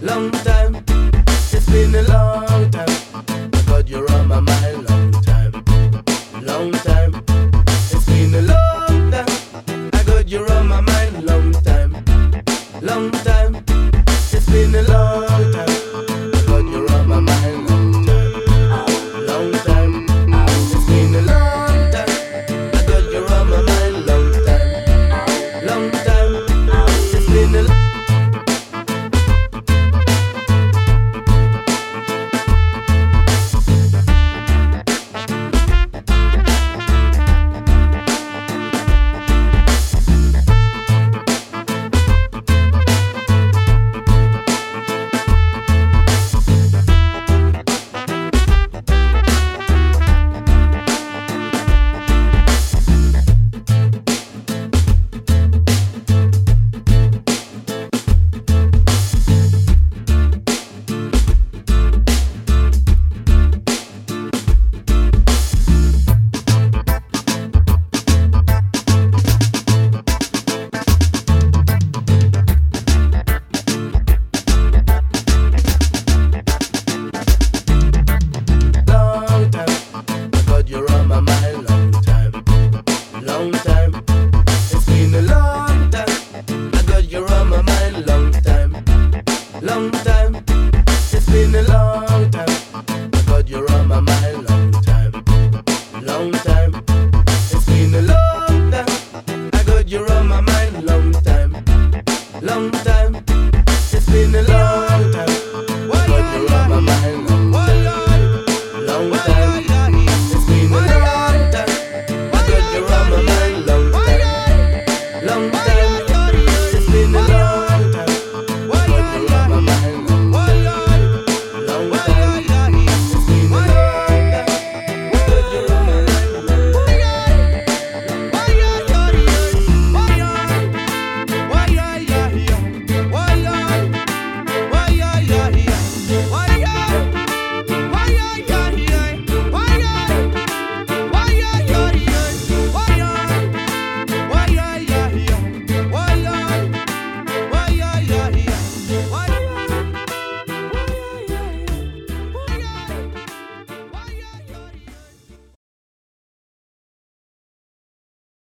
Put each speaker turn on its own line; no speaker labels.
long time. It's been a long time. God, you're on my mind, long time, long time. It's been a long time. I got you on my mind, long time, long time. It's been a long time. I got you on my mind, long time, long time. It's been a long time. I got you on my mind, long time, long time. It's been a long time. Long time, it's been a long time. I got you on my mind, long time, long time. It's been a long